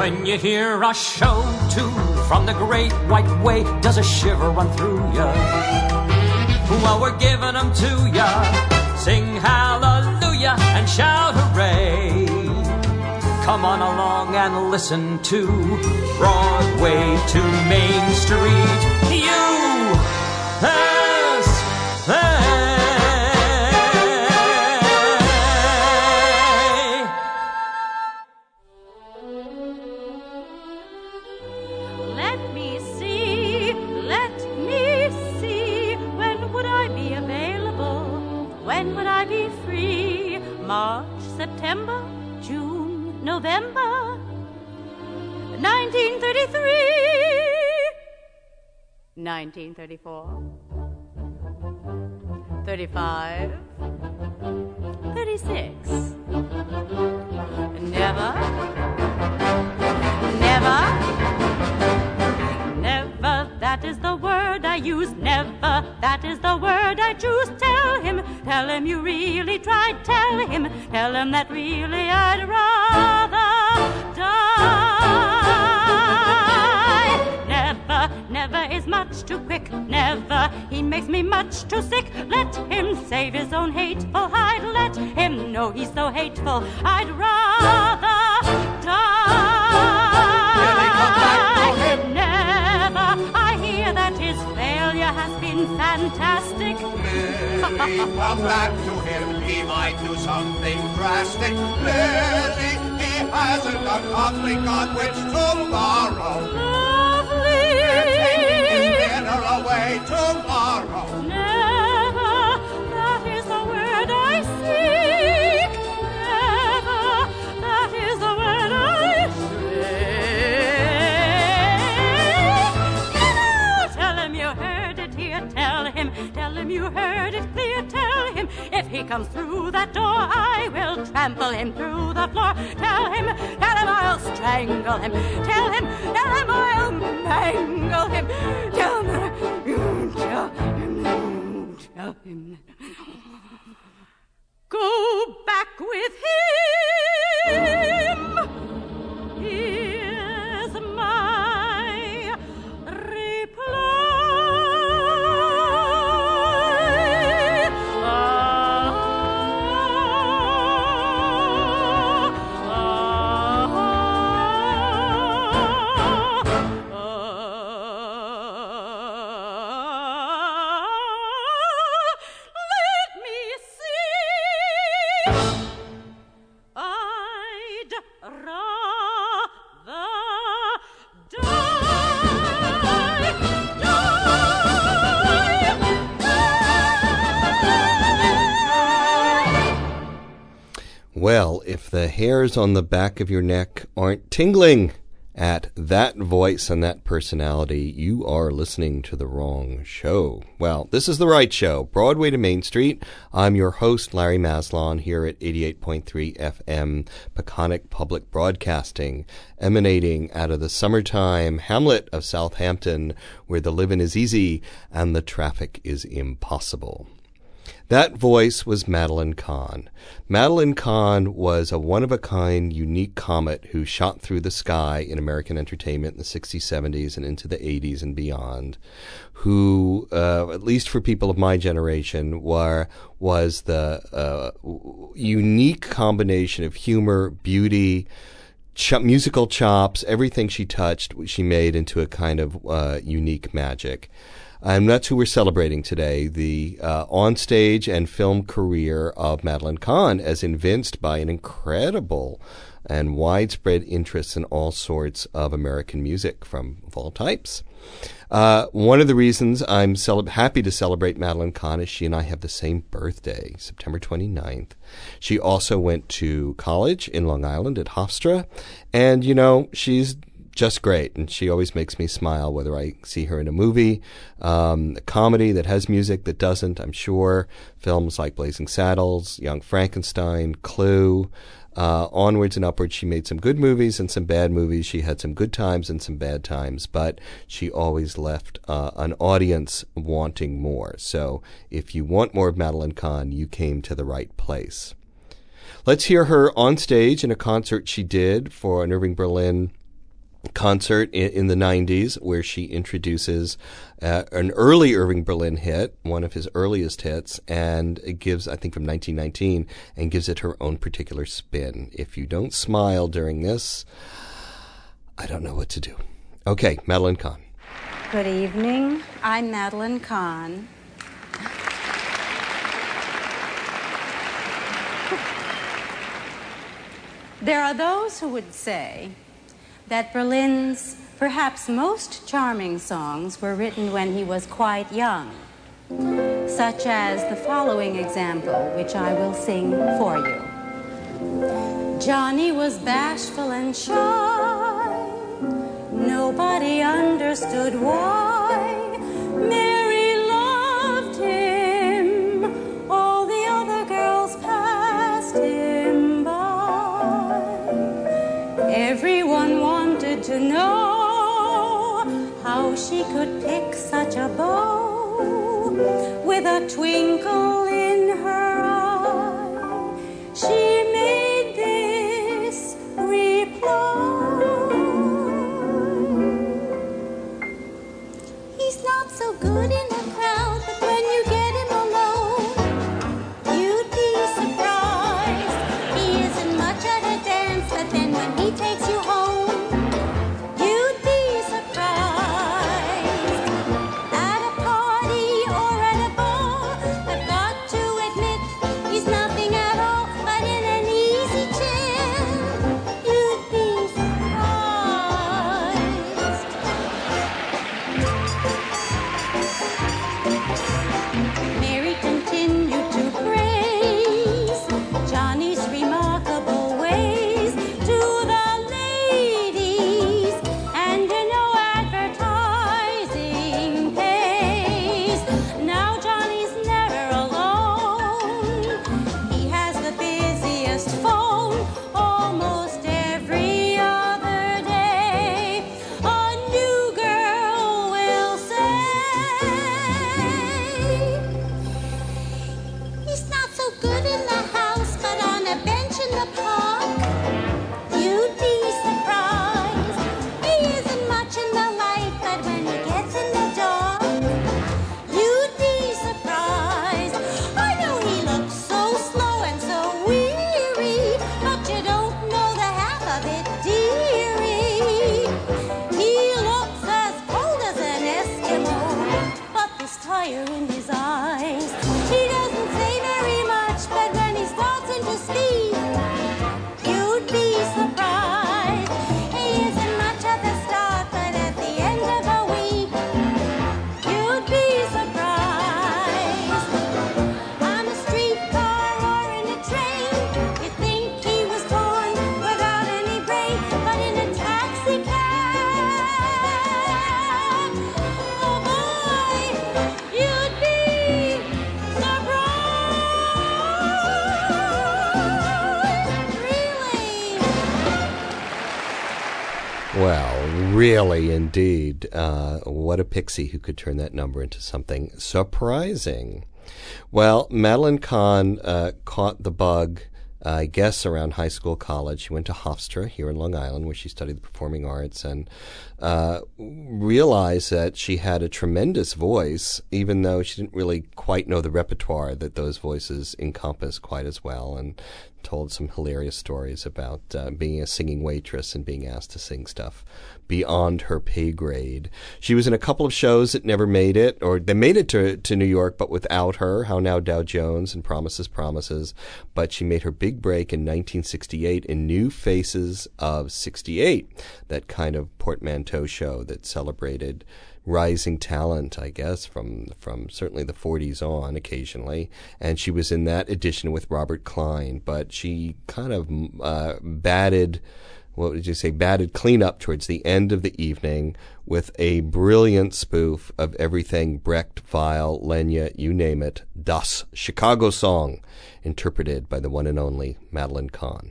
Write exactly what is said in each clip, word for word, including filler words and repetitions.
When you hear a show tune from the great white way, does a shiver run through ya? Well, we're giving them to ya. Sing hallelujah and shout hooray. Come on along and listen to Broadway to Main Street. U S A. Let me see, let me see. When would I be available? When would I be free? March, September, June, November, nineteen thirty-three, nineteen thirty-four, thirty-five, thirty-six. Never, never, never, that is the word I use. Never, that is the word I choose. Tell him, tell him you really tried. Tell him, tell him that really I'd rather die. Never, never is much too quick. Never, he makes me much too sick. Let him save his own hateful hide. Let him know he's so hateful I'd rather die. Really come back to him. Never, I hear that his failure has been fantastic. Lily, come back to him. He might do something drastic. Lily, he hasn't a conflict on which tomorrow. Lovely. We're taking dinner away tomorrow. Never, that is the word I seek. Never, that is the word I shriek. Tell him you heard it here. Tell him, tell him you heard it clear. Tell him if he comes through that door, I will trample him through the floor. Tell him, tell him I'll strangle him. Tell him, tell him I'll mangle him. Tell him, tell him, tell him. Go back with him. Here's my reply. Well, if the hairs on the back of your neck aren't tingling at that voice and that personality, you are listening to the wrong show. Well, this is the right show, Broadway to Main Street. I'm your host, Larry Maslon, here at eighty-eight point three F M, Peconic Public Broadcasting, emanating out of the summertime hamlet of Southampton, where the living is easy and the traffic is impossible. That voice was Madeline Kahn. Madeline Kahn was a one-of-a-kind, unique comet who shot through the sky in American entertainment in the sixties, seventies, and into the eighties and beyond, who, uh, at least for people of my generation, were, was the uh, unique combination of humor, beauty, ch- musical chops. Everything she touched, she made into a kind of uh, unique magic. And that's who we're celebrating today, the uh, onstage and film career of Madeline Kahn, as evinced by an incredible and widespread interest in all sorts of American music from of all types. Uh, one of the reasons I'm cele- happy to celebrate Madeline Kahn is she and I have the same birthday, September twenty-ninth. She also went to college in Long Island at Hofstra, and, you know, she's just great, and she always makes me smile, whether I see her in a movie, um, a comedy that has music, that doesn't, I'm sure. Films like Blazing Saddles, Young Frankenstein, Clue, uh, onwards and upwards. She made some good movies and some bad movies. She had some good times and some bad times, but she always left uh, an audience wanting more. So if you want more of Madeline Kahn, you came to the right place. Let's hear her on stage in a concert she did for an Irving Berlin concert in, in the nineties where she introduces uh, an early Irving Berlin hit, one of his earliest hits, and it gives, I think, from nineteen nineteen, and gives it her own particular spin. If you don't smile during this, I don't know what to do. Okay, Madeline Kahn. Good evening. I'm Madeline Kahn. There are those who would say that Berlin's perhaps most charming songs were written when he was quite young, such as the following example, which I will sing for you. Johnny was bashful and shy. Nobody understood why. Mary loved him. All the other girls passed him by. Everyone wanted to know how she could pick such a beau with a twinkle in her eye. She made this reply: he's not so good in a crowd, but when you get him alone, you'd be surprised. He isn't much at a dance, but then when he takes you home, you'd be surprised. At a party or at a ball, I've got to admit he's nothing at all, but in an easy chair, you'd be surprised. Mary continued to praise Johnny's remarkable ways to the ladies, and you know advertising pays. Now Johnny's never alone. He has the busiest phone almost every other day. A new girl will say, he's not so good in the house, but on a bench in the park, you'd be surprised. He isn't much in the light, but when he gets in the dark, you'd be surprised. I know he looks so slow and so weary, but you don't know the half of it, dearie. He looks as cold as an Eskimo, but there's fire in his eyes. He doesn't say very much, but when he starts into speed, you'd be surprised. He isn't much at the start, but at the end of a week, you'd be surprised. On a streetcar or in a train, you'd think he was torn without any brain, but in a taxi cab, oh boy, you'd be surprised. Really. Well, really indeed. Uh, what a pixie who could turn that number into something surprising. Well, Madeline Kahn uh, caught the bug, uh, I guess, around high school, college. She went to Hofstra here in Long Island, where she studied the performing arts, and uh, realized that she had a tremendous voice, even though she didn't really quite know the repertoire that those voices encompass quite as well, and told some hilarious stories about uh, being a singing waitress and being asked to sing stuff beyond her pay grade. She was in a couple of shows that never made it, or they made it to, to New York, but without her. How Now, Dow Jones and Promises, Promises. But she made her big break in nineteen sixty-eight in New Faces of sixty-eight, that kind of portmanteau show that celebrated rising talent, I guess, from from certainly the forties on occasionally. And she was in that edition with Robert Klein, but she kind of uh, batted, what would you say, batted clean up towards the end of the evening with a brilliant spoof of everything Brecht, Weill, Lenya, you name it, Das Chicago Song, interpreted by the one and only Madeline Kahn.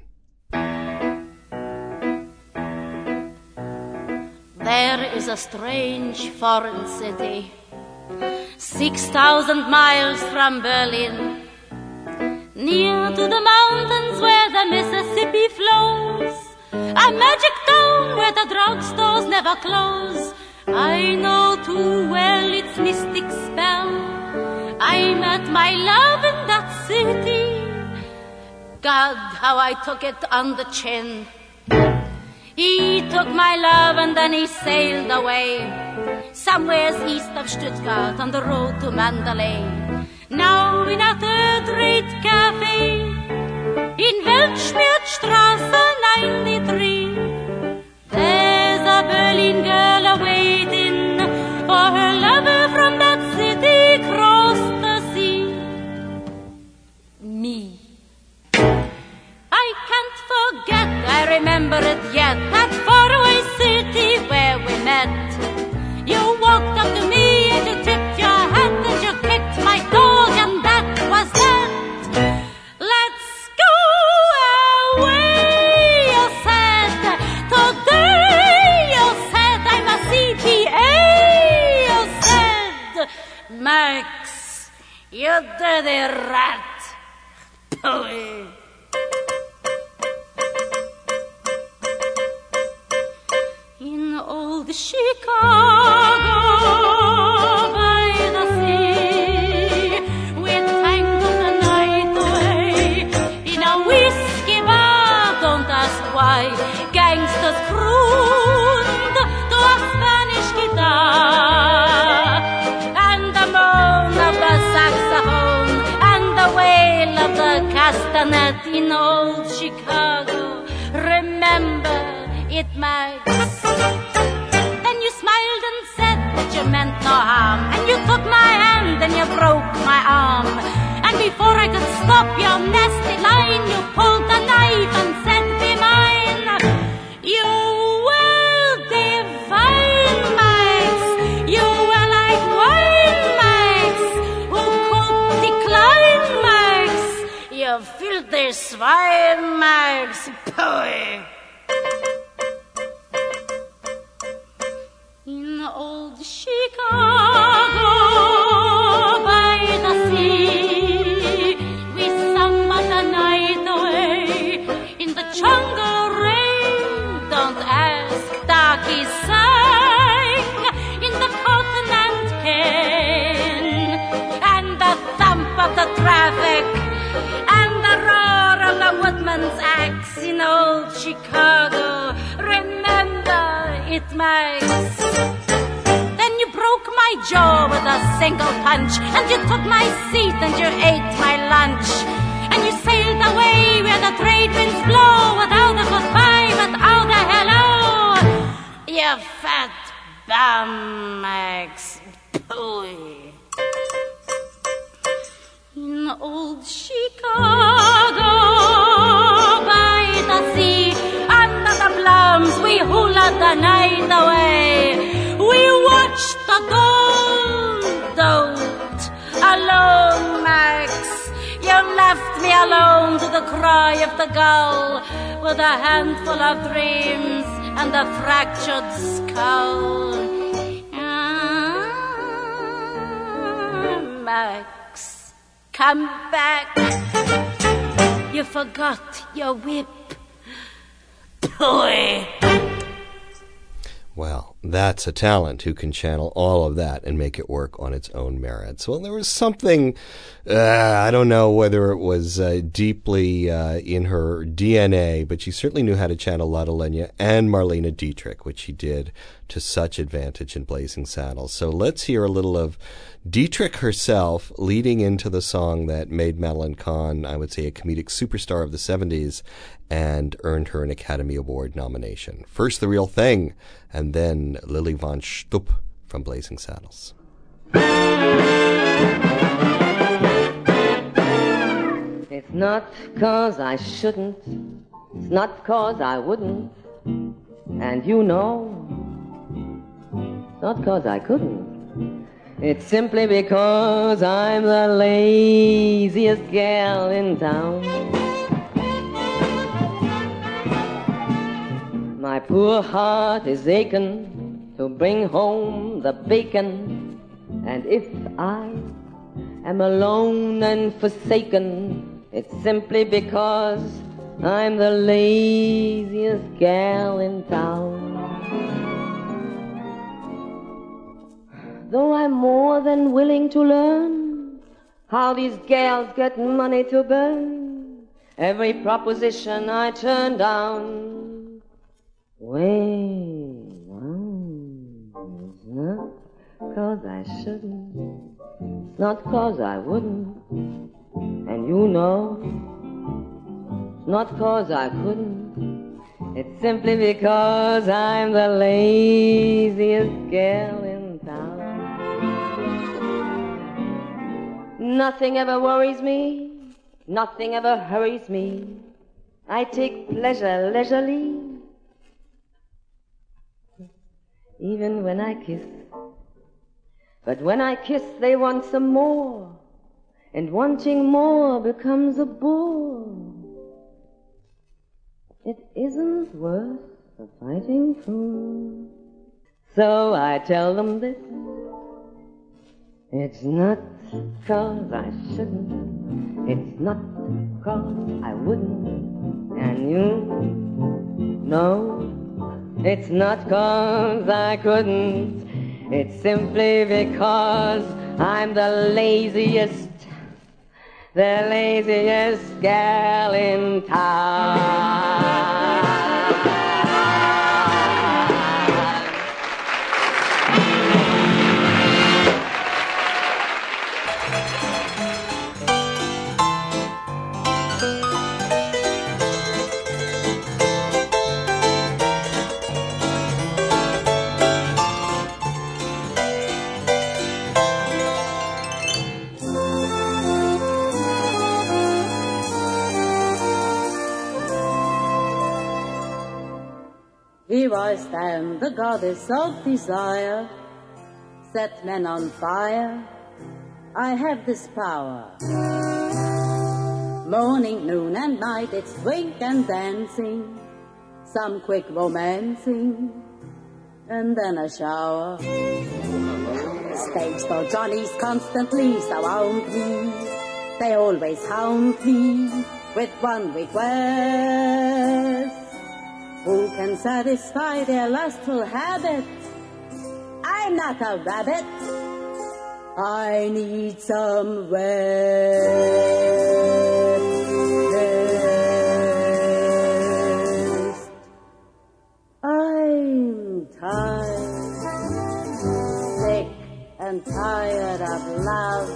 There is a strange foreign city, six thousand miles from Berlin, near to the mountains where the Mississippi flows. A magic town where the drugstores never close. I know too well its mystic spell. I met my love in that city. God, how I took it on the chin. He took my love and then he sailed away, somewheres east of Stuttgart on the road to Mandalay. Now in a third-rate cafe in Weltschmiertstraße ninety-three, there's a Berlin girl awaiting for her lover from that city across the sea. Me. I can't forget, I remember it yet, that faraway city where we met. You walked up to me and you tipped your hat and you kicked my dog, and that was that. Let's go away, you said. Today, you said, I'm a C P A, you said. Max, you dirty rat. Boy. Old Chicago by the sea, we tangled the night away in a whiskey bar. Don't ask why. Gangsters crooned to a Spanish guitar, and the moan of the saxophone and the wail of the castanet in old Chicago. Remember it, Max. You meant no harm, and you took my hand and you broke my arm, and before I could stop your nasty line, you pulled the knife and said, be mine. You were divine, Max. You were like wine, Max. Who could decline, Max? You filthy swine, Max. Boy. In old Chicago by the sea, we sung the night away in the jungle rain. Don't ask, darky sang in the cotton and cane, and the thump of the traffic and the roar of the woodman's axe in old Chicago. Remember it, Max. My jaw with a single punch, and you took my seat and you ate my lunch, and you sailed away where the trade winds blow, without a goodbye, without a hello. You fat bum, Max. Boy. In old Chicago by the sea, under the plums we hulaed the night away. We watched the gold don't alone, Max. You left me alone to the cry of the gull, with a handful of dreams and a fractured skull. Ah, Max, come back. You forgot your whip. Boy. Well, that's a talent who can channel all of that and make it work on its own merits. Well, there was something, uh, I don't know whether it was uh, deeply uh, in her D N A, but she certainly knew how to channel Lotte Lenya and Marlene Dietrich, which she did to such advantage in Blazing Saddles. So let's hear a little of Dietrich herself leading into the song that made Madeline Kahn, I would say, a comedic superstar of the seventies and earned her an Academy Award nomination. First The Real Thing, and then Lily von Stupp from Blazing Saddles. It's not 'cause I shouldn't, it's not 'cause I wouldn't, and you know, it's not 'cause I couldn't. It's simply because I'm the laziest gal in town. My poor heart is aching to bring home the bacon, and if I am alone and forsaken, it's simply because I'm the laziest gal in town. Though I'm more than willing to learn how these gals get money to burn, every proposition I turn down. Wait, well, it's not 'cause I shouldn't, it's not 'cause I wouldn't, and you know, it's not 'cause I couldn't, it's simply because I'm the laziest gal in town. Nothing ever worries me, nothing ever hurries me. I take pleasure leisurely, even when I kiss. But when I kiss, they want some more, and wanting more becomes a bore. It isn't worth the fighting for. So I tell them this, it's not 'cause I shouldn't, it's not 'cause I wouldn't, and you know, it's not 'cause I couldn't, it's simply because I'm the laziest, the laziest gal in town. Here I stand, the goddess of desire, set men on fire. I have this power. Morning, noon, and night, it's drink and dancing, some quick romancing, and then a shower. Stage for Johnnies constantly surround me. They always hound me with one request. Who can satisfy their lustful habit? I'm not a rabbit. I need some rest. I'm tired, sick and tired of love.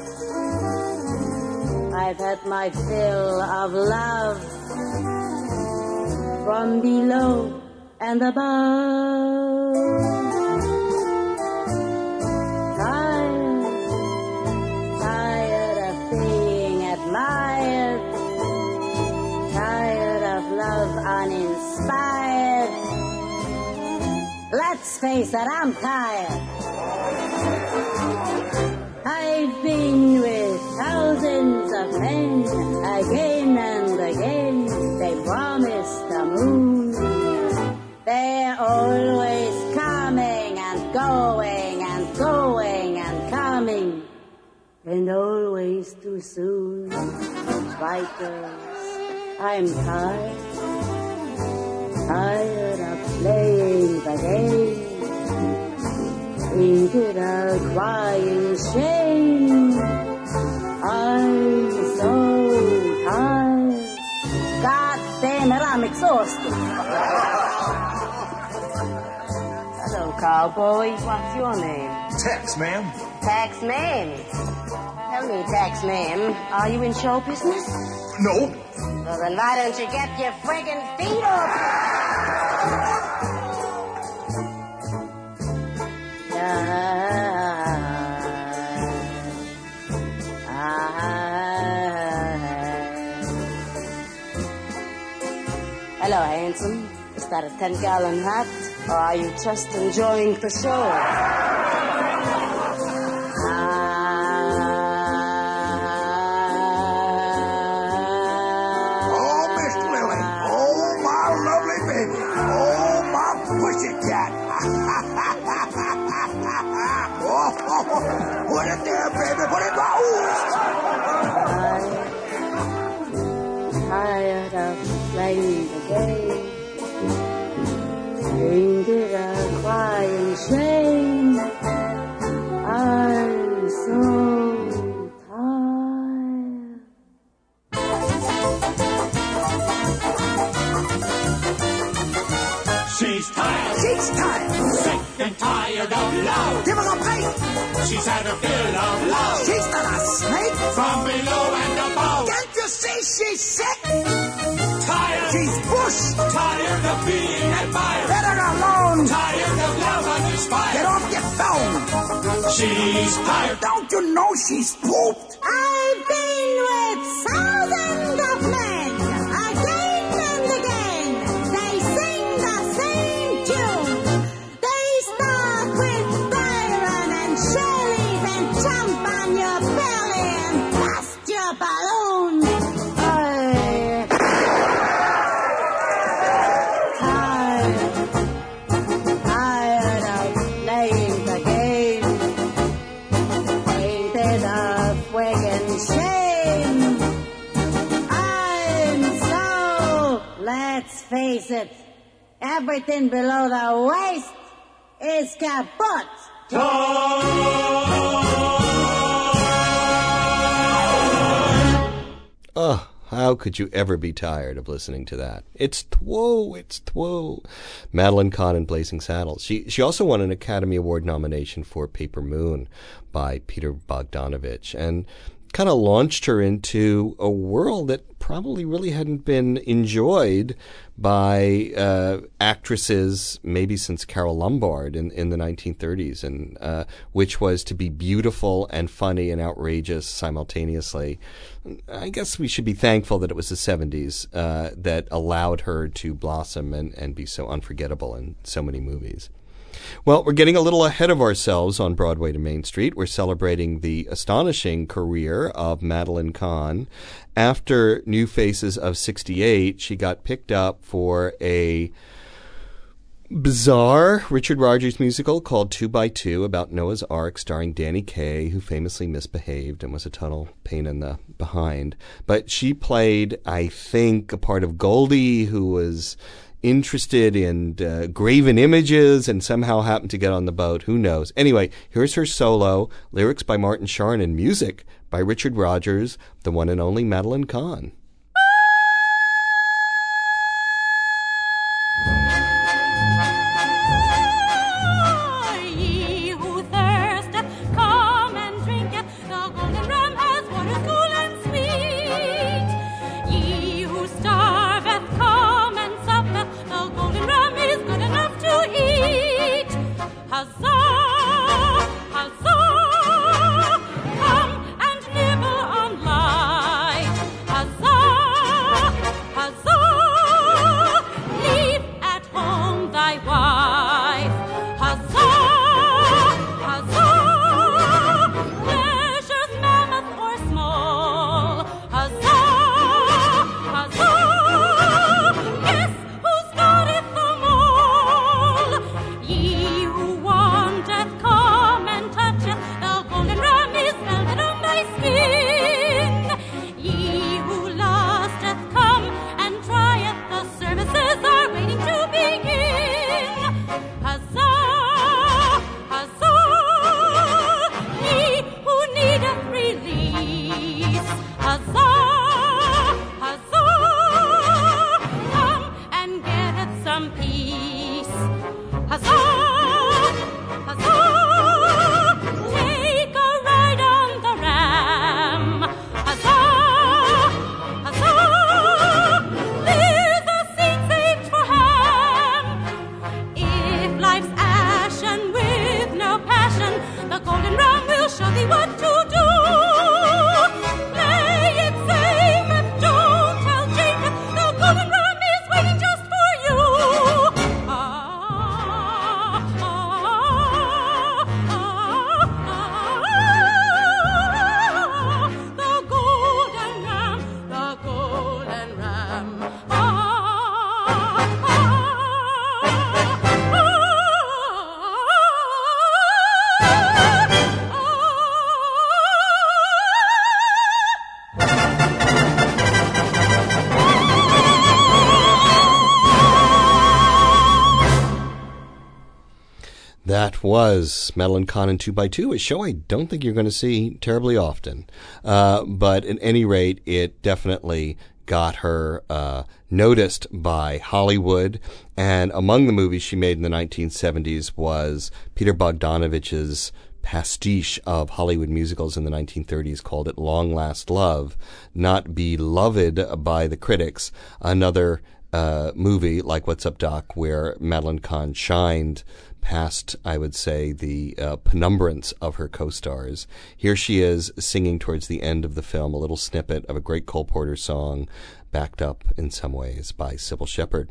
I've had my fill of love, from below and above. Tired, tired of being admired, tired of love uninspired. Let's face it, I'm tired. I've been with thousands of men again and again. They promise the moon. They're always coming and going and going and coming, and always too soon. Fighters, I'm tired, tired of playing the game. Ain't it a crying shame? I'm so tired. God damn it, I'm exhausted. Hello, cowboy. What's your name? Tex, ma'am. Tex, ma'am. Tell me, Tex, ma'am, are you in show business? No. Well, then why don't you get your friggin' feet up? Hello, handsome. Is that a ten-gallon hat, or are you just enjoying the show? Oh, Miss Lily. Oh, my lovely baby. Oh, my pussycat. Oh, put it there, baby. Put it down. I tired of playing the game. Painted a crying shame. I'm so tired. She's tired. She's tired. Sick and tired of love. Give her a pipe. She's had a fill of love. She's not a snake. From below and above. Can't you see she's sick? Tired. She's bush. Tired of being admired. Let her alone. Tired of love uninspired. Get off your phone. She's tired. Don't you know she's pooped? I've been with thousands of men, again and again. They sing the same tune. They start with Byron and Shelley, then jump on your belly and bust your balloon. I'm tired. Tired of playing the game. Ain't it a friggin' shame? I'm so, let's face it, everything below the waist is kaput. Oh, how could you ever be tired of listening to that? It's Two, it's Two. Madeline Kahn and Blazing Saddles. She she also won an Academy Award nomination for Paper Moon by Peter Bogdanovich, and kind of launched her into a world that probably really hadn't been enjoyed by uh, actresses maybe since Carole Lombard in, in the nineteen thirties, and uh, which was to be beautiful and funny and outrageous simultaneously. I guess we should be thankful that it was the seventies uh, that allowed her to blossom and, and be so unforgettable in so many movies. Well, we're getting a little ahead of ourselves on Broadway to Main Street. We're celebrating the astonishing career of Madeline Kahn. After New Faces of sixty-eight, she got picked up for a bizarre Richard Rodgers musical called Two by Two about Noah's Ark, starring Danny Kaye, who famously misbehaved and was a total pain in the behind. But she played, I think, a part of Goldie, who was interested in uh, graven images and somehow happened to get on the boat. Who knows? Anyway, here's her solo, lyrics by Martin Shorn and music by Richard Rodgers, the one and only Madeline Kahn. Ye who thirsteth, come and drinketh. The golden ram has water cool and sweet. Ye who starveth, come and suppeth. The golden ram is good enough to eat. Huzzah! Huzzah! Come and nibble on life. Huzzah! That was Madeline Kahn in two by two, a show I don't think you're going to see terribly often. Uh, but at any rate, it definitely got her uh, noticed by Hollywood. And among the movies she made in the nineteen seventies was Peter Bogdanovich's pastiche of Hollywood musicals in the nineteen thirties called At Long Last Love, not beloved by the critics. Another uh, movie like What's Up, Doc, where Madeline Kahn shined past, I would say, the uh, penumbrance of her co-stars. Here she is singing towards the end of the film a little snippet of a great Cole Porter song, backed up in some ways by Sybil Shepherd.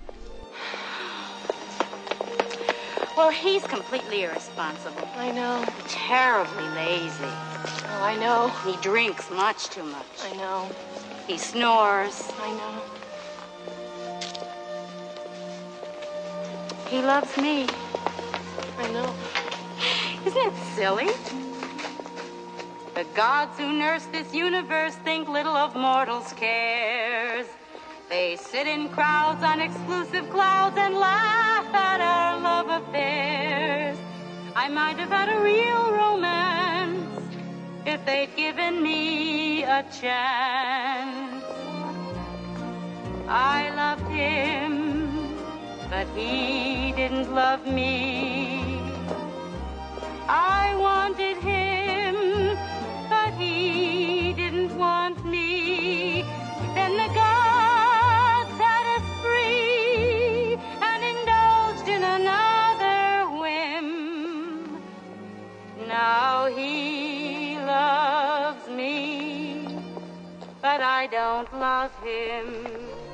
Well, he's completely irresponsible. I know. Terribly lazy. Oh, I know. He drinks much too much. I know. He snores. I know. He loves me. I know. Isn't it silly? The gods who nurse this universe think little of mortals' cares. They sit in crowds on exclusive clouds and laugh at our love affairs. I might have had a real romance if they'd given me a chance. I loved him, but he didn't love me. I wanted him, but he didn't want me. Then the gods set us free and indulged in another whim. Now he loves me, but I don't love him.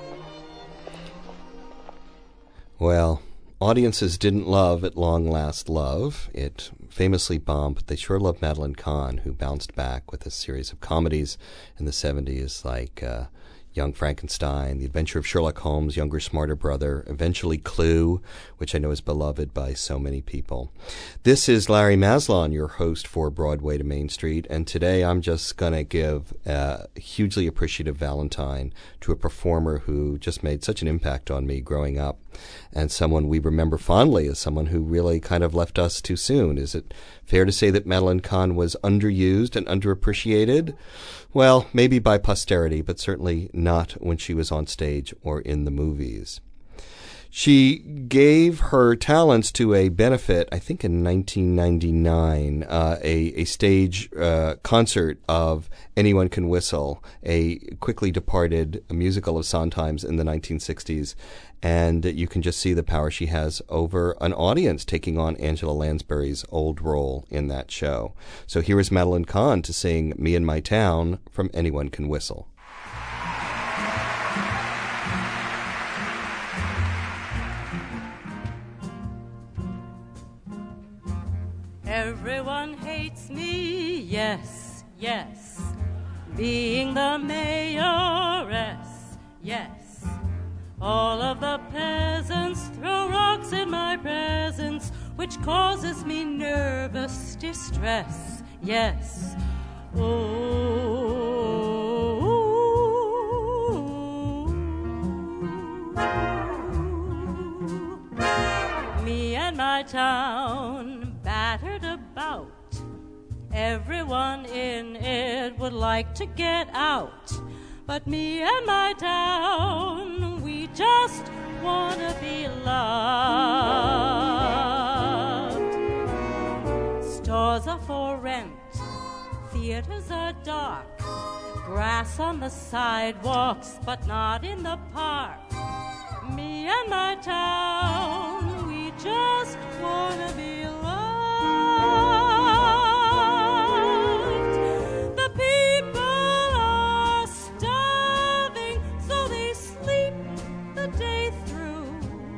Well, audiences didn't love At Long Last Love. It famously bombed, but they sure loved Madeline Kahn, who bounced back with a series of comedies in the seventies like uh, Young Frankenstein, The Adventure of Sherlock Holmes, Younger, Smarter Brother, eventually Clue, which I know is beloved by so many people. This is Larry Maslon, your host for Broadway to Main Street, and today I'm just going to give a hugely appreciative Valentine to a performer who just made such an impact on me growing up, and someone we remember fondly as someone who really kind of left us too soon. Is it fair to say that Madeline Kahn was underused and underappreciated? Well, maybe by posterity, but certainly not when she was on stage or in the movies. She gave her talents to a benefit, I think in nineteen ninety-nine, uh, a, a stage uh, concert of Anyone Can Whistle, a quickly departed musical of Sondheim's in the nineteen sixties. And you can just see the power she has over an audience, taking on Angela Lansbury's old role in that show. So here is Madeline Kahn to sing Me and My Town from Anyone Can Whistle. Everyone hates me, yes, yes. Being the mayoress, yes. All of the peasants throw rocks in my presence, which causes me nervous distress, yes. Oh, me and my town battered about. Everyone in it would like to get out. But me and my town, we just want to be loved. Stores are for rent, theaters are dark, grass on the sidewalks, but not in the park. Me and my town, we just want to be loved. The people are starving, so they sleep the day through.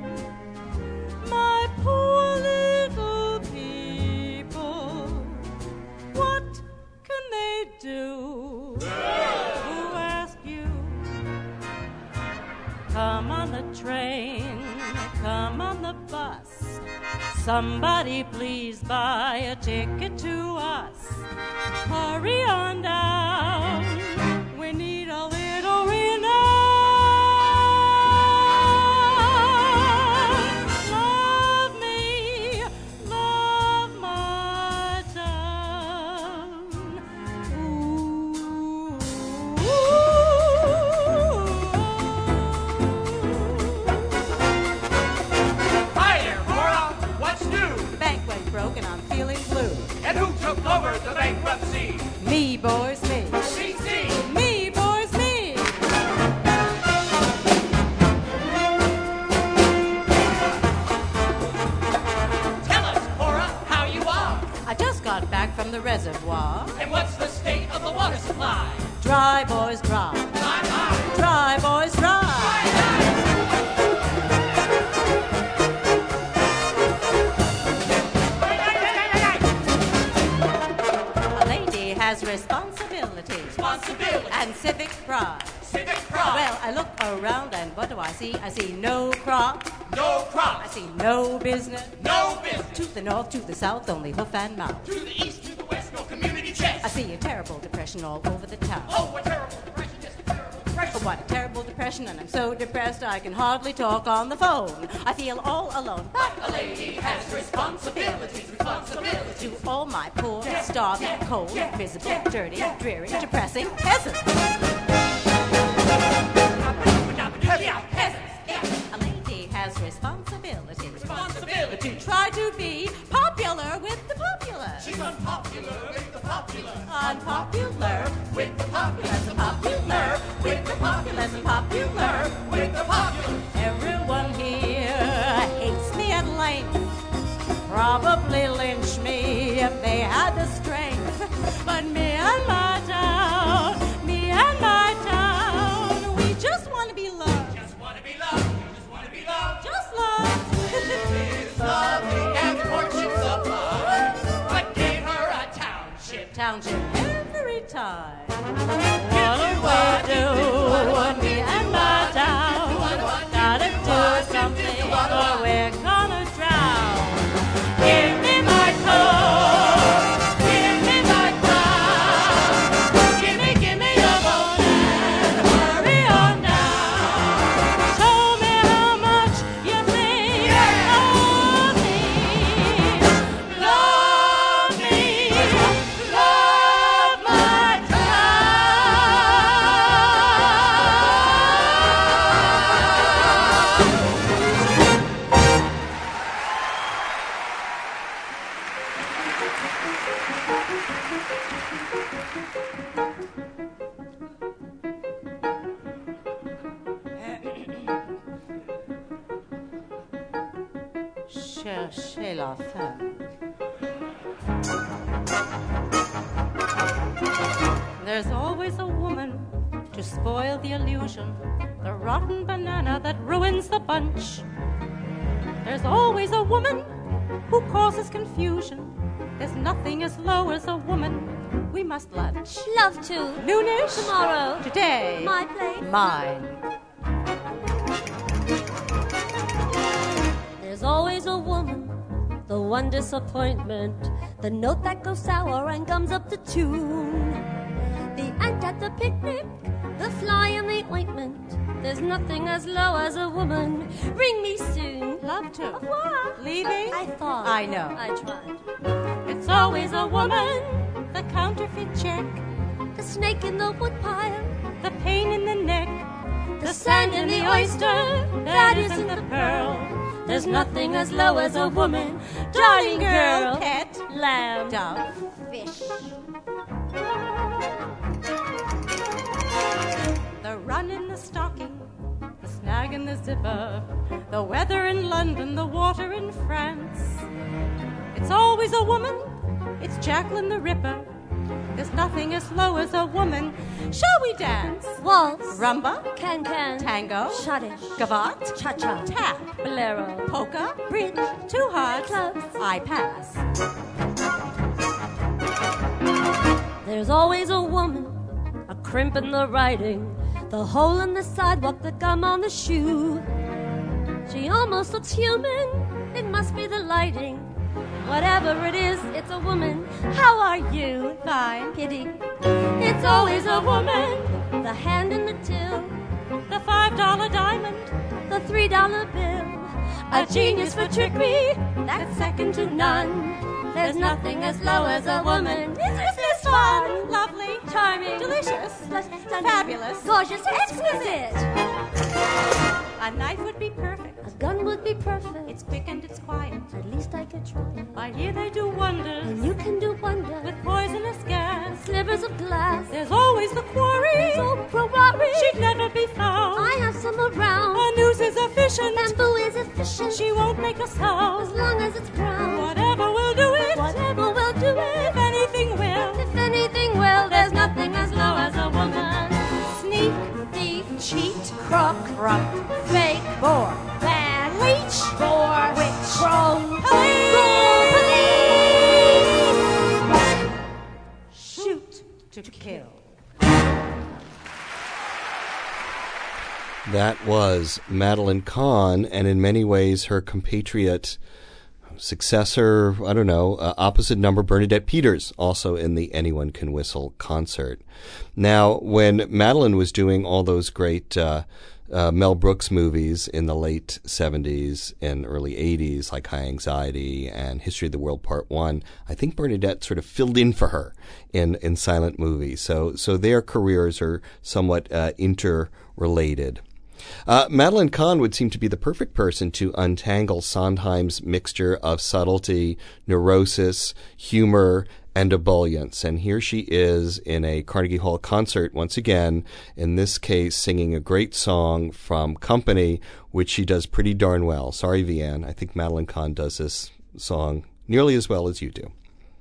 My poor little people, what can they do? Who asked you? Come on the train, come on the bus. Somebody please buy a ticket to us. Hurry on down, we need a little renown. Love me, love Dry, boys, dry. Dry, boys, dry. A lady has responsibility. Responsibility. And civic pride. Civic pride. Well, I look around and what do I see? I see no crop. No crop. I see no business. No business. To the north, to the south, only hoof and mouth. To the east, to the west, no community chest. I see a terrible depression all over the town. Oh, what terrible depression, just a terrible depression. What a terrible depression, and I'm so depressed I can hardly talk on the phone. I feel all alone. But a lady has responsibilities, responsibilities. To all my poor, starving, cold, miserable, dirty, dreary, depressing peasants. A lady has responsibilities. Responsibility. To try to be popular with the popular. She's unpopular with the popular. Unpopular With the populace. popular with the populace and popular. With the popular. Everyone here hates me at length. Probably lynch me if they had the strength. But me and my town, me and my town, we just want to be loved. Just want to be loved. Just want to be loved. Just loved. It's lovely and fortune sublime. But gave her a township. Township every time. What do we do? Me and my town gotta do something or we're gonna drown. Give me my coat, give me my crown, give me, give me your boat and hurry on down. Show me how much you think of me. Love me, love my town. Cherchez la femme. There's always a woman to spoil the illusion, the rotten banana that ruins the bunch. There's always a woman who causes confusion. There's nothing as low as a woman. We must lunch. Love to. Noonish. Tomorrow. Today. My place. Mine. There's always a woman, the one disappointment, the note that goes sour and gums up the tune, the ant at the picnic, the fly in the ointment. There's nothing as low as a woman. Ring me soon. Love to. What? Leaving? I thought. I know. I tried. It's always a woman, the counterfeit check, The snake in the woodpile, the pain in the neck, the sand in the oyster, that isn't the pearl. There's nothing as low as a woman. Darling girl, pet, lamb, dove, fish. the run in the stocking, the snag in the zipper, the weather in London, the water in France. It's always a woman, it's Jacqueline the Ripper. There's nothing as low as a woman. Shall we dance? Waltz, Rumba, can-can, tango, schottish, gavotte, cha-cha, tap, bolero, polka, bridge, two hearts, clubs. I pass. There's always a woman, a crimp in the writing, the hole in the sidewalk, the gum on the shoe. She almost looks human, it must be the lighting. Whatever it is, it's a woman. How are you? Fine. Kitty. It's always a woman, the hand in the till, The five dollar diamond, the three dollar bill, a genius for trickery, that's second to none. There's nothing as low as a woman. Isn't this fun? lovely, Charming, delicious, stunning, fabulous, gorgeous, exquisite. a knife would be perfect. A gun would be perfect. It's quick and it's quiet. At least I could try it. I hear they do wonders And you can do wonders with poisonous gas. slivers of glass. There's always the quarry. So pro-robbery. She'd never be found. I have some around. Her news is efficient. Bamboo is efficient. She won't make a As sound. long as it's brown. Whatever will do it. Whatever will do it. If anything will. If anything will, there's nothing as low as a woman. front, fake, bore, bad, leech, bore, witch, grown, police, shoot to kill. That was Madeline Kahn, and in many ways her compatriot successor, I don't know, uh, opposite number, Bernadette Peters, also in the Anyone Can Whistle concert. Now, when Madeline was doing all those great uh, uh, Mel Brooks movies in the late seventies and early eighties, like High Anxiety and History of the World Part One, I think Bernadette sort of filled in for her in, in silent movies. So, so their careers are somewhat uh, interrelated. Uh, Madeline Kahn would seem to be the perfect person to untangle Sondheim's mixture of subtlety, neurosis, humor, and ebullience. And here she is in a Carnegie Hall concert once again, in this case singing a great song from Company, which she does pretty darn well. Sorry, Vianne, I think Madeline Kahn does this song nearly as well as you do.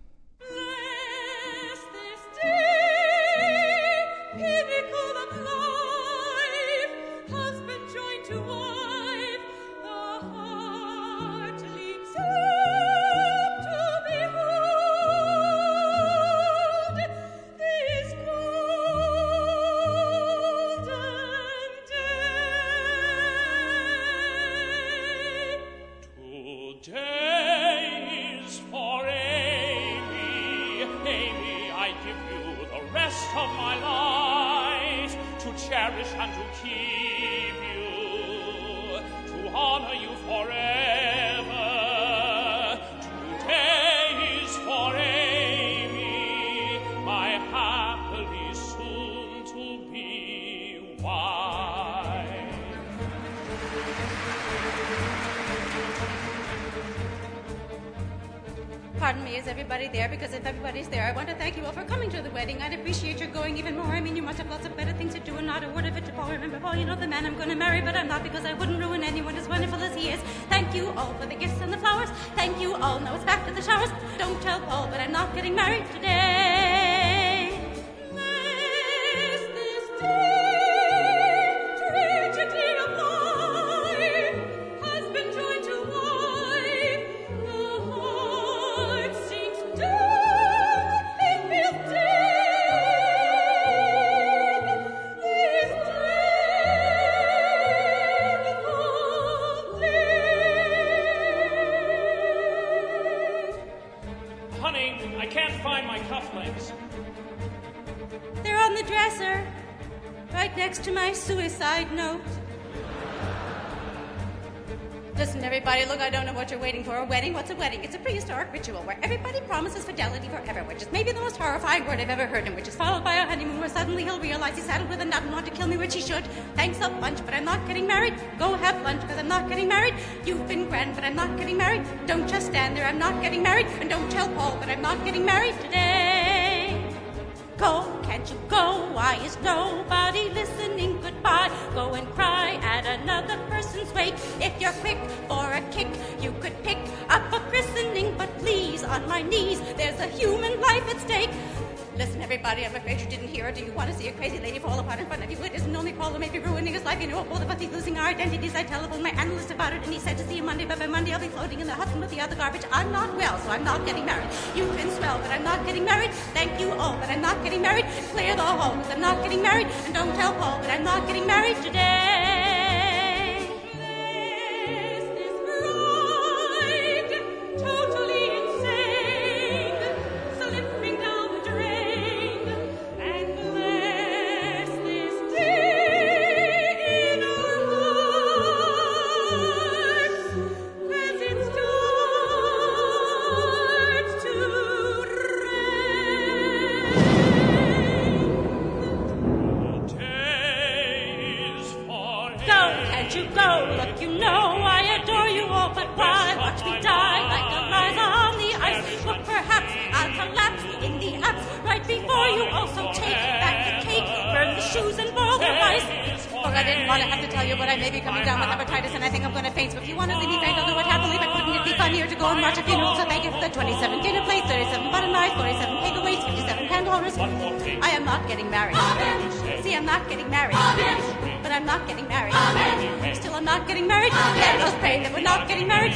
Pardon me, is everybody there? Because if everybody's there, I want to thank you all for coming to the wedding. I'd appreciate your going even more. I mean, you must have lots of better things to do and not a word of it to Paul. Remember, Paul, you know the man I'm going to marry, but I'm not because I wouldn't ruin anyone as wonderful as he is. Thank you all for the gifts and the flowers. Thank you all. Now it's back to the showers. Don't tell Paul, but I'm not getting married today. Lest this day, tragedy of life, has been joined to wife. The heart seems dead, it feels dead. This death of Honey, I can't find my cufflinks. They're on the dresser, right next to my suicide note. Listen, everybody, look, I don't know what you're waiting for. A wedding? What's a wedding? It's a prehistoric ritual where everybody promises fidelity forever, which is maybe the most horrifying word I've ever heard, and which is followed by a honeymoon where suddenly he'll realize he's saddled with a nut and want to kill me, which he should. Thanks a bunch, but I'm not getting married. Go have lunch, because I'm not getting married. You've been grand, but I'm not getting married. Don't just stand there, I'm not getting married. And don't tell Paul, but I'm not getting married today. Go, can't you go? Why is nobody listening? Goodbye. Go and cry at another person's wake. If you're quick for a kick, you could pick up a christening. But please, on my knees, there's a human life at stake. Listen, everybody, I'm afraid you didn't hear it. Do you want to see a crazy lady fall apart in front of you? It isn't only Paul who may be ruining his life. You know, both of us, he's losing our identities. I telephoned my analyst about it, and he said to see you Monday, but by Monday I'll be floating in the Hudson with the other garbage. I'm not well, so I'm not getting married. You've been swell, but I'm not getting married. Thank you all, but I'm not getting married. Clear the hall, because I'm not getting married. And don't tell Paul, but I'm not getting married today. This is bride, totally insane, slipping down the drain. And bless this day in our hearts as it starts to rain. Go, can't you go? Look, you know I adore you all, but why watch me die like Eliza on the ice? Look, perhaps I'll collapse in the apse right before you. Also take back the cake, burn the shoes, and boil the rice. Look, I didn't want to have to tell you, but I may be coming down with hepatitis, and I think I'm going to faint. So if you want to see me faint, I'll do it happily. But wouldn't it be funnier to go go and watch a funeral to thank you for the twenty-seven dinner plates, thirty-seven butter knives, forty-seven paperweights, fifty-seven candle holders. I am not getting married. See, I'm not getting married. But I'm not getting married. Still, I'm not getting married. Let us pray that we're not getting married.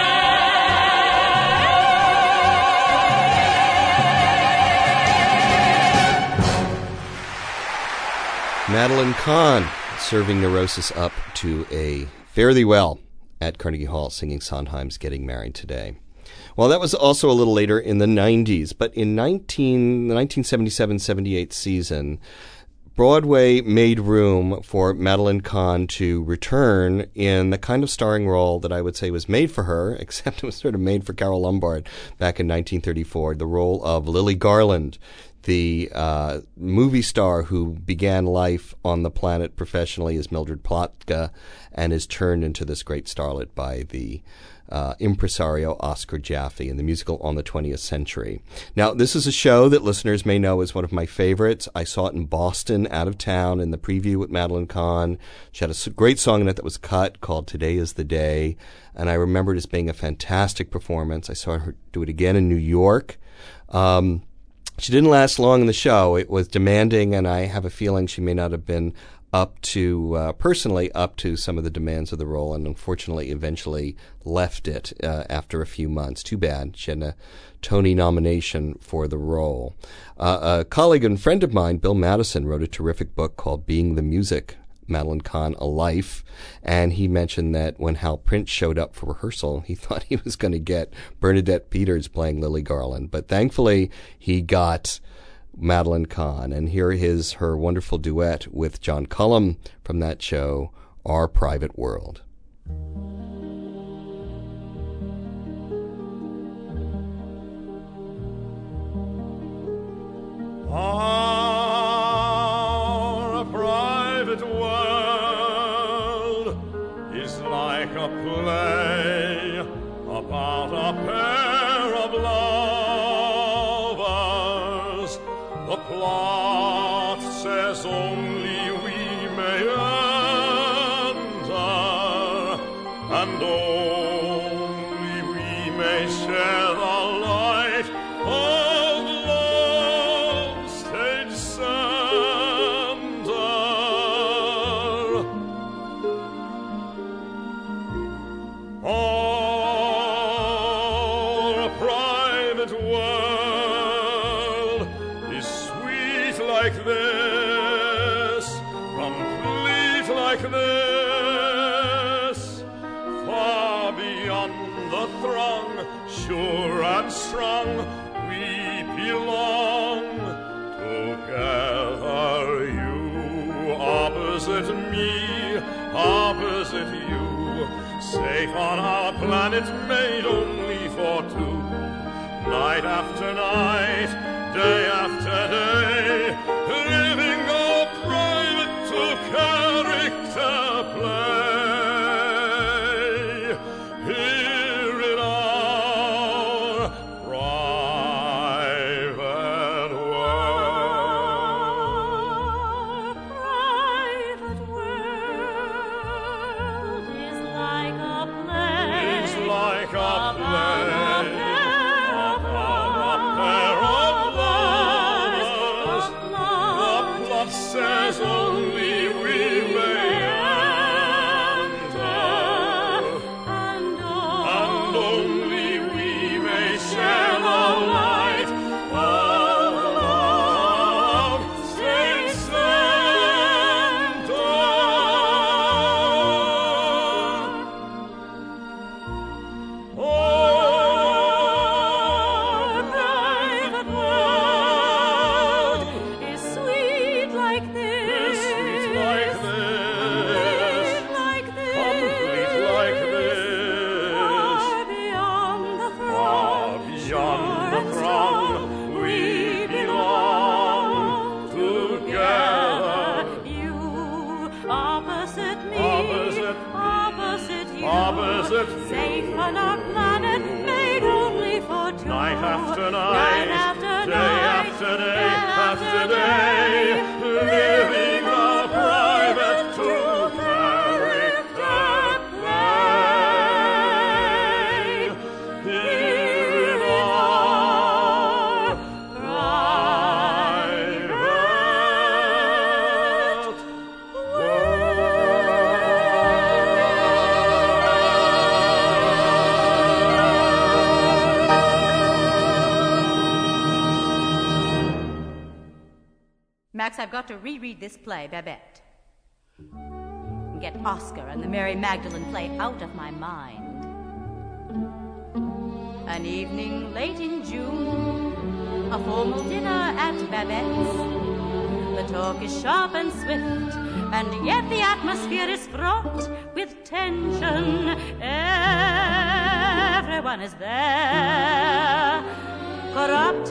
Madeline Kahn serving Neurosis up to a Fare Thee Well at Carnegie Hall, singing Sondheim's Getting Married Today. Well, that was also a little later in the nineties, but in nineteen, the nineteen seventy-seven seventy-eight season, Broadway made room for Madeline Kahn to return in the kind of starring role that I would say was made for her, except it was sort of made for Carole Lombard back in nineteen thirty-four, the role of Lily Garland, the uh, movie star who began life on the planet professionally as Mildred Plotka and is turned into this great starlet by the uh, impresario Oscar Jaffe in the musical On the twentieth Century. Now, this is a show that listeners may know is one of my favorites. I saw it in Boston, out of town, in the preview with Madeline Kahn. She had a great song in it that was cut called Today is the Day, and I remember it as being a fantastic performance. I saw her do it again in New York. Um, She didn't last long in the show. It was demanding, and I have a feeling she may not have been up to, uh, personally, up to some of the demands of the role, and unfortunately eventually left it uh, after a few months. Too bad. She had a Tony nomination for the role. Uh, a colleague and friend of mine, Bill Madison, wrote a terrific book called Being the Music, Madeline Kahn, A Life, and he mentioned that when Hal Prince showed up for rehearsal, he thought he was going to get Bernadette Peters playing Lily Garland, but thankfully he got Madeline Kahn, and here is her wonderful duet with John Cullum from that show, Our Private World. Our private world is like a play about a pair of lovers. The plot says only we may enter, and only we may share the light of love's stage center. Our private world is sweet like this, complete like this, far beyond the throng, sure and strong, we belong together, you opposite me, opposite you, safe on our planet made only for two. Night after night, day after day, living our private two-character play. Here in our private world. Private world is like a play. Is like a About play. a pair of lovers. The plot says only we may enter, and and only we may share the light of love, state center. Our private world is sweet like this, Sweet like this, complete like this, complete like this, far beyond the far throng, beyond the throng, we belong together, you opposite me, Opposite me, opposite you, opposite safe on our planet made only for two. night after night night, after day night, after day, after day, living a private two-character play. I've got to reread this play, Babette. Get Oscar and the Mary Magdalene play out of my mind. An evening late in June, a formal dinner at Babette's. The talk is sharp and swift, and yet the atmosphere is fraught with tension. Everyone is there, corrupt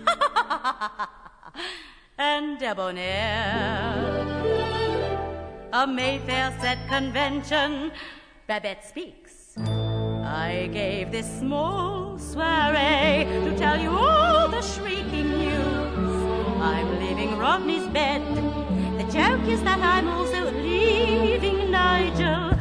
and debonair. A Mayfair set convention, Babette speaks. I gave this small soiree to tell you all the shrieking news. I'm leaving Rodney's bed. The joke is that I'm also leaving Nigel.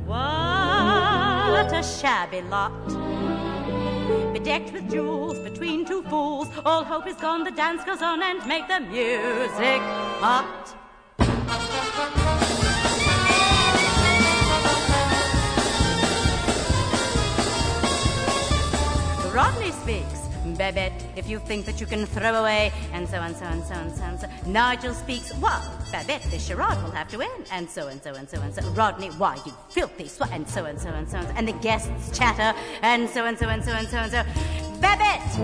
What a shabby lot. Bedecked with jewels between two fools. All hope is gone, the dance goes on, and make the music hot. Rodney speaks. Babette, if you think that you can throw away, and so and so and so and so and so. Nigel speaks. Well, Babette, this charade will have to end, and so and so and so and so. Rodney, why, you filthy swat, and so and so and so and so. And the guests chatter, and so and so and so and so and so. Babette,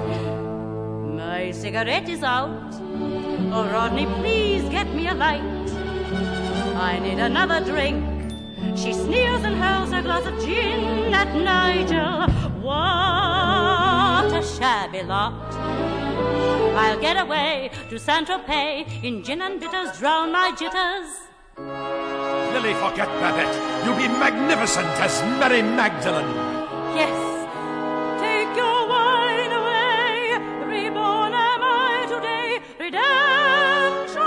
my cigarette is out. Oh, Rodney, please get me a light. I need another drink. She sneers and hurls her glass of gin at Nigel. What a shabby lot. I'll get away to Saint-Tropez. In gin and bitters drown my jitters. Lily, forget Babette. You'll be magnificent as Mary Magdalene. Yes. Take your wine away. Reborn am I today. Redemption.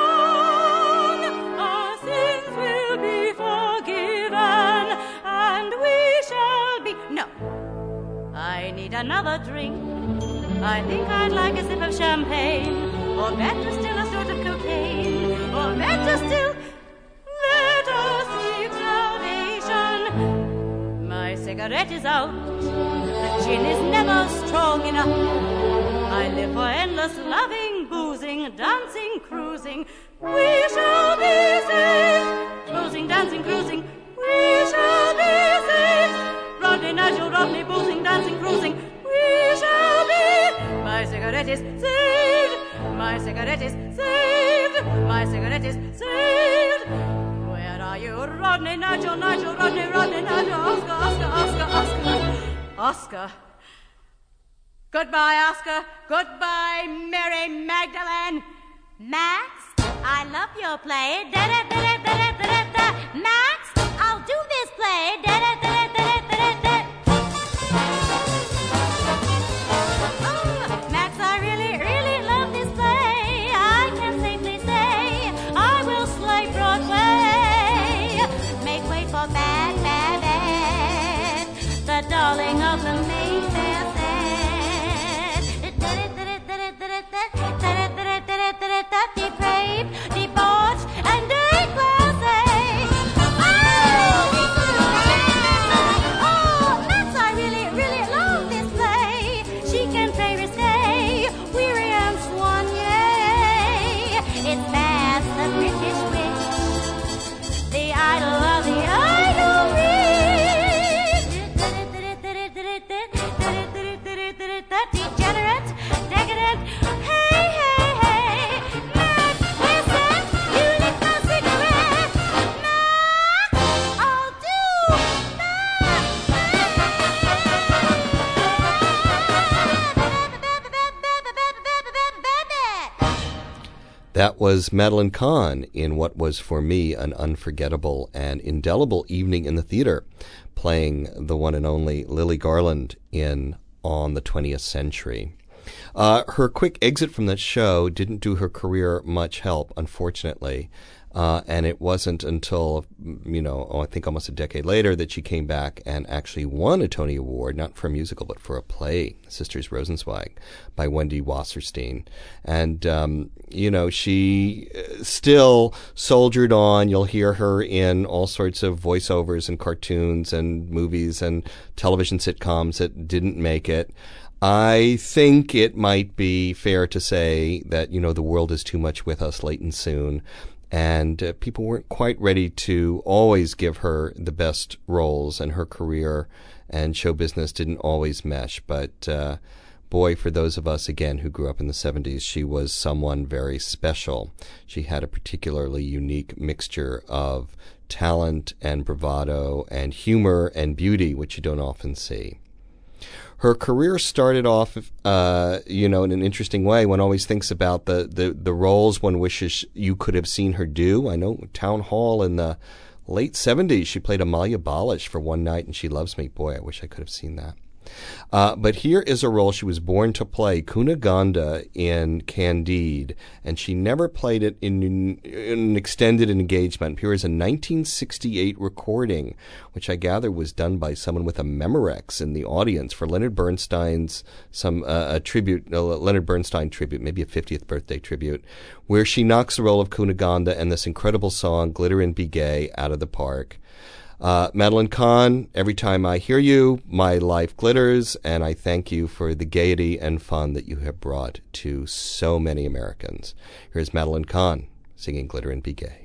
Our sins will be forgiven, and we shall be... No. I need another drink. I think I'd like a sip of champagne, or better still a sort of cocaine, or better still, better seek salvation. My cigarette is out. The gin is never strong enough. I live for endless loving, boozing, dancing, cruising. We shall be safe. Cruising, dancing, cruising. We shall be safe. Rodney, Nigel, Rodney, boozing, dancing, cruising. We shall be. My cigarette is saved. My cigarette is saved. My cigarette is saved. Where are you, Rodney, Nigel, Nigel, Rodney, Rodney, Nigel, Oscar, Oscar, Oscar, Oscar, Oscar. Goodbye, Oscar. Goodbye, Mary Magdalene. Max, I love your play. Da da da da da da da da. Max, I'll do this play. Da da da da da da da da. Oh, Max, I really, really love this play. I can safely say I will slay Broadway. Make way for Bad Babette, the darling of the Mayfair set. Depraved, debauched, and déclassé. Oh, oh, Max, I really, really love this play. She can play risque, weary and soigné. It's Bass, the British witch, the idol of the idol. Degenerate, decadent. Hey, hey, hey. Max, where's that? You lit my cigarette. Max, I'll do That was Madeline Kahn in what was for me an unforgettable and indelible evening in the theater, playing the one and only Lily Garland in On the twentieth Century. Uh, her quick exit from that show didn't do her career much help, unfortunately. Uh, and it wasn't until, you know, oh, I think almost a decade later that she came back and actually won a Tony Award, not for a musical, but for a play, Sisters Rosenzweig, by Wendy Wasserstein. And, um, you know, she still soldiered on. You'll hear her in all sorts of voiceovers and cartoons and movies and television sitcoms that didn't make it. I think it might be fair to say that, you know, the world is too much with us late and soon, and uh, people weren't quite ready to always give her the best roles, and her career and show business didn't always mesh. But uh, boy, for those of us, again, who grew up in the seventies, she was someone very special. She had a particularly unique mixture of talent and bravado and humor and beauty, which you don't often see. Her career started off, uh, you know, in an interesting way. One always thinks about the, the, the roles one wishes you could have seen her do. I know Town Hall in the late seventies, she played Amalia Balish for One Night and She Loves Me. Boy, I wish I could have seen that. Uh, but here is a role she was born to play, Cunegonde in Candide, and she never played it in, in an extended engagement. Here is a nineteen sixty-eight recording, which I gather was done by someone with a Memorex in the audience for Leonard Bernstein's some uh, a tribute, a Leonard Bernstein tribute, maybe a fiftieth birthday tribute, where she knocks the role of Cunegonde and this incredible song, Glitter and Be Gay, out of the park. Uh, Madeline Kahn, every time I hear you, my life glitters, and I thank you for the gaiety and fun that you have brought to so many Americans. Here's Madeline Kahn singing Glitter and Be Gay.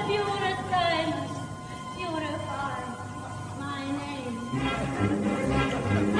Thank you.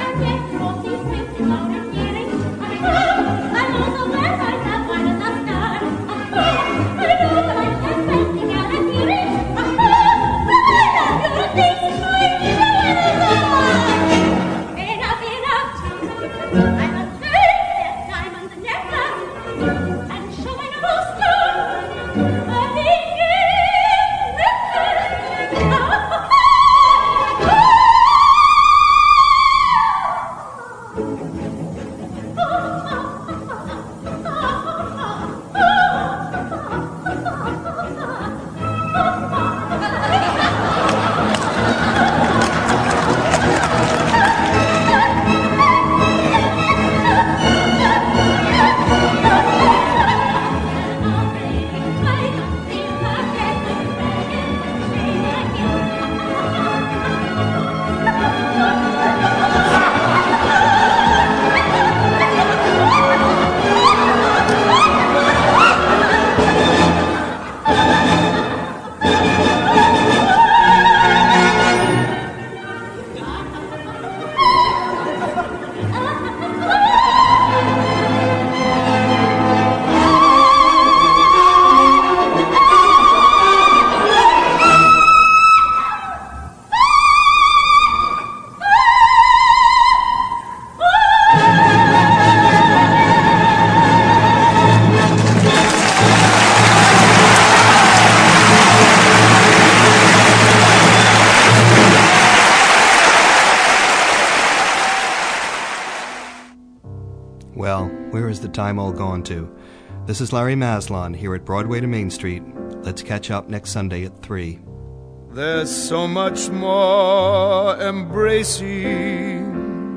Well, where is the time all gone to? This is Larry Maslon here at Broadway to Main Street. Let's catch up next Sunday at three. There's so much more embracing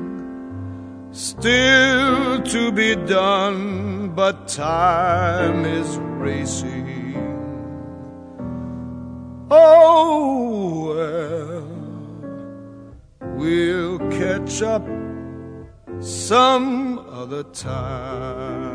still to be done, but time is racing. Oh, well, we'll catch up some other time.